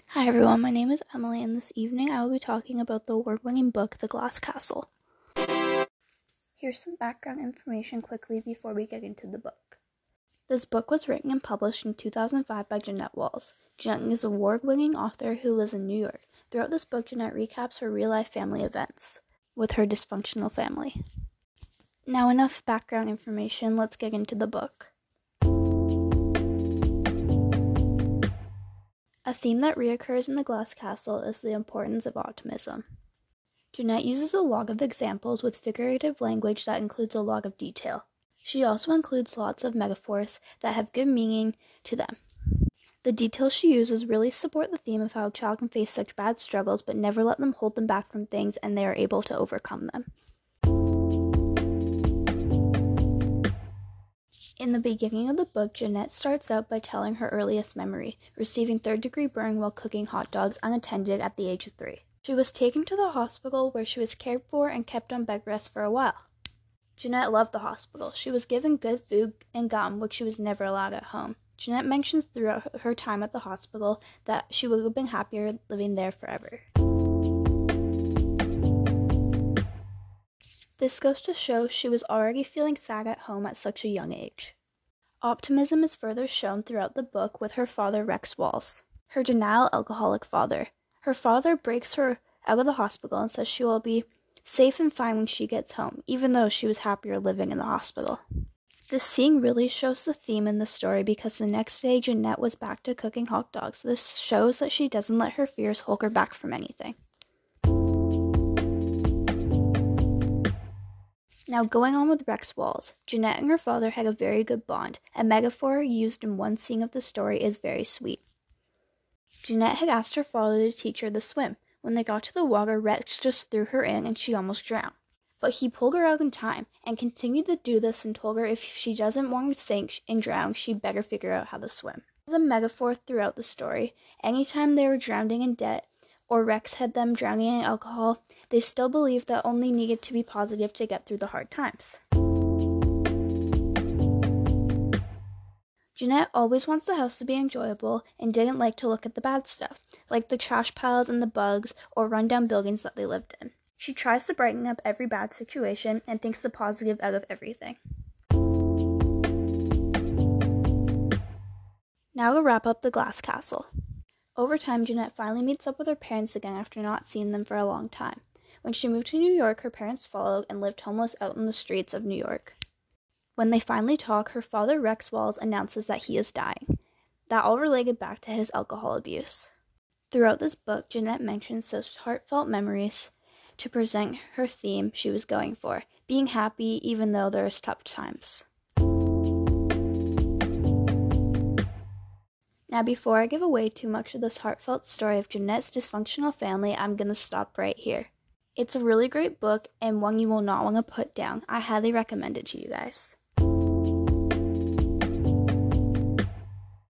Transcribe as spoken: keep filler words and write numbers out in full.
Hi everyone, my name is Emily, and this evening I will be talking about the award-winning book, The Glass Castle. Here's some background information quickly before we get into the book. This book was written and published in two thousand five by Jeannette Walls. Jeannette is an award-winning author who lives in New York. Throughout this book, Jeannette recaps her real-life family events with her dysfunctional family. Now enough background information, let's get into the book. A theme that reoccurs in The Glass Castle is the importance of optimism. Jeannette uses a lot of examples with figurative language that includes a lot of detail. She also includes lots of metaphors that have good meaning to them. The details she uses really support the theme of how a child can face such bad struggles but never let them hold them back from things, and they are able to overcome them. In the beginning of the book, Jeannette starts out by telling her earliest memory, receiving third-degree burn while cooking hot dogs unattended at the age of three. She was taken to the hospital where she was cared for and kept on bed rest for a while. Jeannette loved the hospital. She was given good food and gum, which she was never allowed at home. Jeannette mentions throughout her time at the hospital that she would have been happier living there forever. This goes to show she was already feeling sad at home at such a young age. Optimism is further shown throughout the book with her father, Rex Walls, her denial alcoholic father. Her father breaks her out of the hospital and says she will be safe and fine when she gets home, even though she was happier living in the hospital. This scene really shows the theme in the story because the next day Jeannette was back to cooking hot dogs. This shows that she doesn't let her fears hold her back from anything. Now going on with Rex Walls, Jeannette and her father had a very good bond. A metaphor used in one scene of the story is very sweet. Jeannette had asked her father to teach her to swim. When they got to the water, Rex just threw her in and she almost drowned. But he pulled her out in time and continued to do this and told her if she doesn't want to sink and drown, she'd better figure out how to swim. As a metaphor throughout the story, anytime they were drowning in debt or Rex had them drowning in alcohol, they still believed that only needed to be positive to get through the hard times. Jeannette always wants the house to be enjoyable and didn't like to look at the bad stuff, like the trash piles and the bugs or rundown buildings that they lived in. She tries to brighten up every bad situation and thinks the positive out of everything. Now to wrap up The Glass Castle. Over time, Jeannette finally meets up with her parents again after not seeing them for a long time. When she moved to New York, her parents followed and lived homeless out in the streets of New York. When they finally talk, her father, Rex Walls, announces that he is dying. That all related back to his alcohol abuse. Throughout this book, Jeannette mentions such heartfelt memories to present her theme she was going for, being happy even though there's tough times. Now, before I give away too much of this heartfelt story of Jeannette's dysfunctional family, I'm going to stop right here. It's a really great book and one you will not want to put down. I highly recommend it to you guys.